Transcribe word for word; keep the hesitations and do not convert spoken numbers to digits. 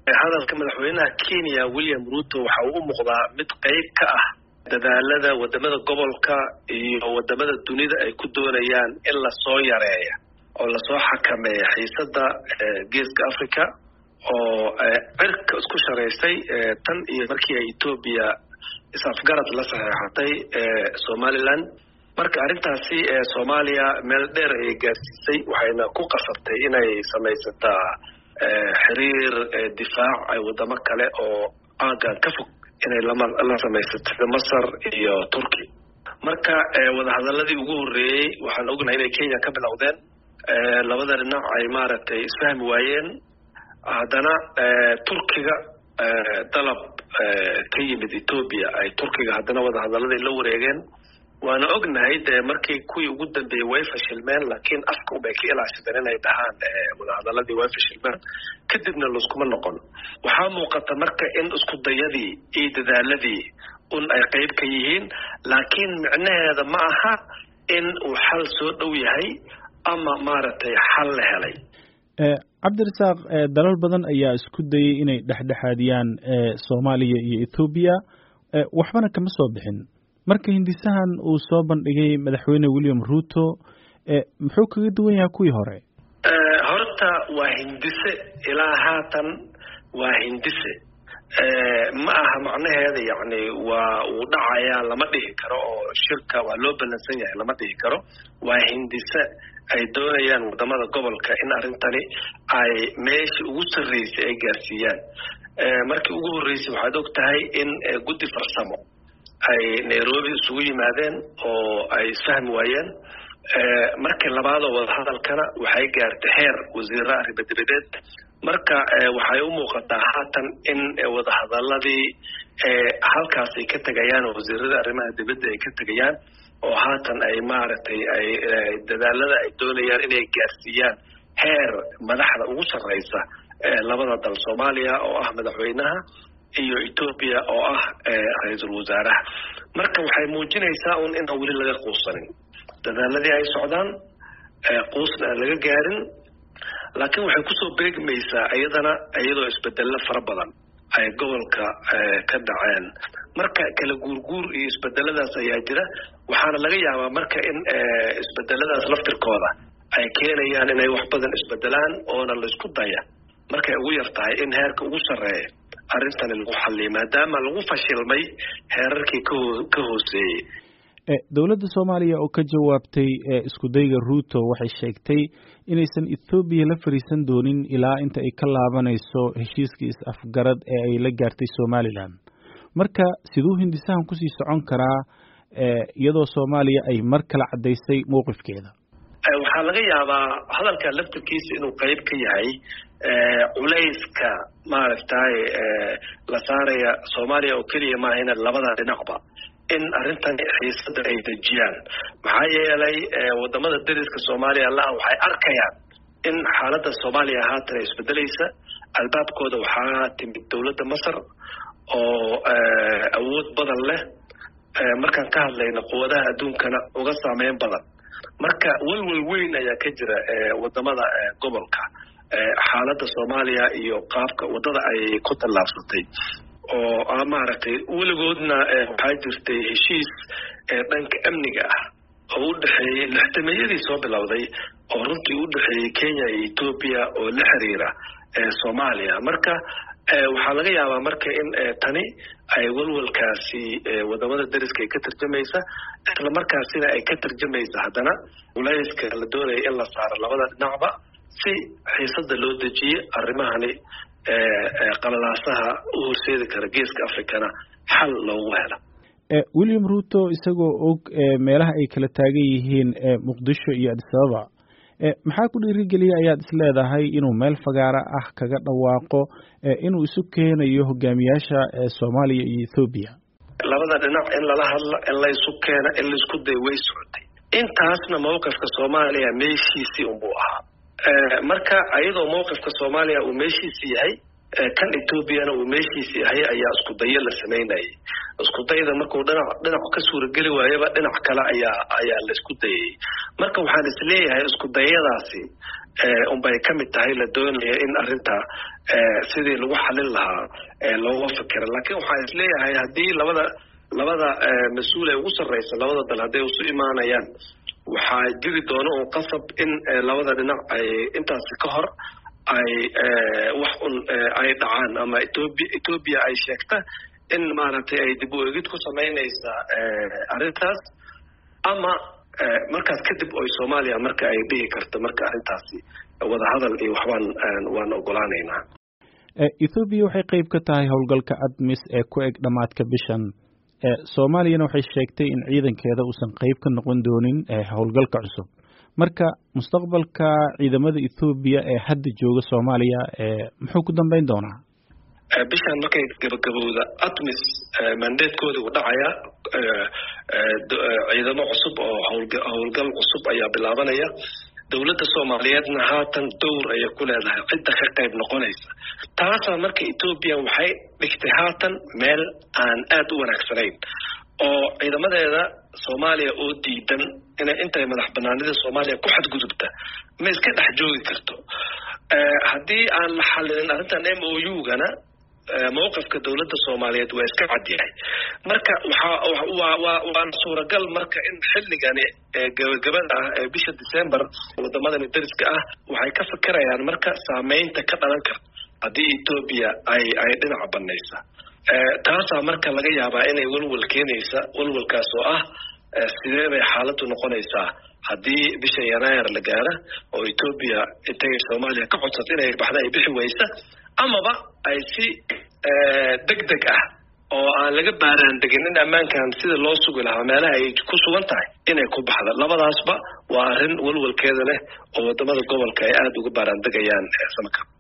hadalka madaxweynaha Kenya William Ruto waxa uu u muuqdaa mid qayb ka ah dadaalada wadamada gobolka iyo wadamada dunida ay ku doonayaan in la soo yareeyo oo la soo xakameeyo xiisada geeska Afrika oo cirka isku shareysay tan iyo markii ay Ethiopia isafgarad la saxeexatay Somaliland marka arintaasi Soomaaliya meel dheer ay gaarsiisay waxayna ku qasabtay inay samaysataa xiriir difaac ay wadamo kale oo aagan ka fog inay la samaysato Masar iyo Turki marka wadahadaladii ugu horeeyay waxaan ognahay inay Kenya ka bilowdeen labada dhinac ay maaragtay isfahmi waayeen haddana Turkiga dalab ka yimid Ethiopia ay Turkiga haddana wadahadaladii la wareegeen waana ognahay de markii kuwii ugu dambeeyay way fashilmeen laakiin afka u bay ka ilaashadeen inay dhahaan wadahadaladii way fashilmeen kadibna la iskuma noqon waxaa muuqata marka in isku dayadii iyo dadaaladii un ay qayb ka yihiin laakiin micnaheeda ma aha in uu xal soo dhow yahay ama maaragtay xal la helay cabdirasaaq dalal badan ayaa isku dayay inay dhexdhexaadiyaan Soomaaliya iyo Ethiopia waxbana kama soo bixin marka hindisahan uu soo bandhigay madaxweyne William Ruto muxuu kaga duwan yahay kuwii hore horta waa hindise ilaa haatan waa hindise ma aha macnaheeda yani waa uu dhacaya lama dhihi karo oo shirka waa loo balansan yahay lama dhihi karo waa hindise ay doonayaan wadamada gobolka in arintani ay meesha ugu sarreysay ay gaarsiiyaan markii ugu horeysay waxaad og tahay in guddi farsamo ay Nairobi isugu yimaadeen oo ay isfahmi waayeen markii labaad oo wadahadalkana waxay gaartay heer wasiirada arrimaha marka waxay u muuqataa haatan in wadahadaladii halkaas ay ka tagayaan wasiirada arrimaha dibadda ay ka tagayaan oo haatan ay maaragtay ay dadaalada ay doonayaan inay gaarsiiyaan heer madaxda ugu sarreysa labada dal Soomaaliya oo ah madaxweynaha iyo Ethiopia oo ah ra'iisul wasaaraha marka waxay muujinaysaa un in wali laga quusanin dadaaladii ay socdaan quusna laga gaarin laakiin waxay ku soo beegmaysaa iyadana iyadoo isbeddello fara badan ay gobolka ka dhaceen marka kala guurguur iyo isbeddeladaas ayaa jira waxaana laga yaabaa marka in isbeddeladaas laftirkooda ay keenayaan inay wax badan isbeddelaan oona la isku daya markay ugu yartahay in heerka ugu sarreeya arrintan lagu xalliyo maadaama lagu fashilmay heerarkii ka hooseeyay dowladda Soomaaliya oo ka jawaabtay isku dayga Ruto waxay sheegtay inaysan Ethiopia la fariisan doonin ilaa inta ay ka laabanayso heshiiskii is-afgarad ee ay la gaartay Somaliland marka sidoo hindisahan ku sii socon karaa iyadoo Soomaaliya ay mar kale cadeysay mowqifkeeda waxaa laga yaabaa hadalka laftirkiisa inuu qayb ka yahay culayska maaragtay la saaraya Soomaaliya oo kaliya ma ahayna labada dhinacba in arrintan xiisada ay dejiyaan maxaa yeelay wadamada dariska Soomaaliya la waxay arkayaan in xaaladda Soomaaliya haatan isbedelaysa albaabkooda waxaa timid dowladda Masar oo awood badan leh markaan ka hadlayno quwadaha adduunkana uga saameyn badan marka walwal weyn ayaa ka jira wadamada gobolka xaaladda Soomaaliya iyo qaabka wadada ay ku tallaabsatay oo maaragtay weligoodna waxaa jirtay heshiis dhanka amniga ah oo u dhaxeeyay lixdameeyadii soo bilowday oo runtii u dhaxeeyay Kenya iyo Ethiopia oo la xiriira Soomaaliya marka waxaa laga yaabaa marka in tani ay walwalkaasi wadamada dariska ay ka tarjumaysa isla markaasina ay ka tarjumaysa haddana culayska la doonaya in la saaro labada dhinacba si xiisada loo dejiyo arrimahani qalalaasaha u horseedi kara geeska Afrikana xal loogu helo William Ruto isagoo og meelaha ay kala taagan yihiin Muqdisho iyo Addis Ababa maxaa ku dhiirigeliyay ayaad is leedahay inuu meel fagaara ah kaga dhawaaqo inuu isu keenayo hogaamiyaasha Soomaaliya iyo Ethiopia labada dhinac in lala hadlo in la isu keeno in la isku day way socotay intaasna mowqifka Soomaaliya meeshiisii uu ahaa marka ayadoo mowqifka Soomaaliya uu meeshiisii yahay kan Ethiopiana uu meeshiisii yahay ayaa isku dayo la sameynayay isku dayda markuu dhinac dhinac ka suurageli waayaba dhinac kale ayaa ayaa la isku dayay marka waxaan is leeyahay isku dayadaasi ee unbay ka mid tahay la doonayo in arrinta ee sidii lagu xalin lahaa ee looga fikiro laakiin waxaan is leeyahay haddii labada labada mas'uul ee ugu sarreysa labada dal hadday isu imaanayaan waxaa jiri doono oo qasab in labada dhinac ay intaas ka hor ay wax un ay dhacaan ama Ethiopia Ethiopia ay sheegta in maaragtay ay dib u eegid ku sameynaysa arrintaas ama markaas kadib oo Soomaaliya marka ay dhigi karto marka arrintaasi wada hadal iyo waxbaan waan ogolaanaynaa Ethiopia waxay qayb ka tahay howlgalka ADMIS ee ku eg dhamaadka bishan Soomaaliyana waxay sheegtay in ciidankeeda uusan qayb ka noqon doonin howlgalka cusub marka mustaqbalka ciidamada Ethiopia ee hadda jooga Soomaaliya ee muxuu ku dambeyn doonaa bishan markay gabagabowda ADMIS mandatekooda uu dhacaya ciidamo cusub oo howlgal cusub ayaa bilaabanaya dawladda Soomaaliyeedna haatan dowr ay ku leedahay cidda ka qayb noqonaysa taas marka Ethiopia waxay dhigtay haatan meel aan aad u wanaagsanayn oo ciidamadeeda Soomaaliya oo diidan inay intay madax banaanida Soomaaliya ku xadgudubta ma iska dhex joogi karto haddii aan la xalin arrintan M O U-gana mowqifka dawladda Soomaaliyeed waa iska cad yahay marka waxa waa waa suuragal marka in xilligani gabagabada ah ee bisha December wadamadan dariska ah waxay ka fikirayaan marka saameynta ka dhalan karta haddii Ethiopia ay ay dhinac banaysa taas marka laga yaabaa inay walwal keenaysa walwalkaas oo ah sidee bay xaaladdu noqonaysaa haddii bisha Janaayo la gaaro oo Ethiopia intay Soomaaliya ka codsato inay baxda ay bixi waysa amaba ay si degdeg ah oo aan laga baaraan degin in ammaankan sida loo sugi lahaa meelaha ay ku sugan tahay inay ku baxdo labadaasba waa arrin walwalkeeda leh oo wadamada gobolka ay aad uga baaraan degayaan sanadkan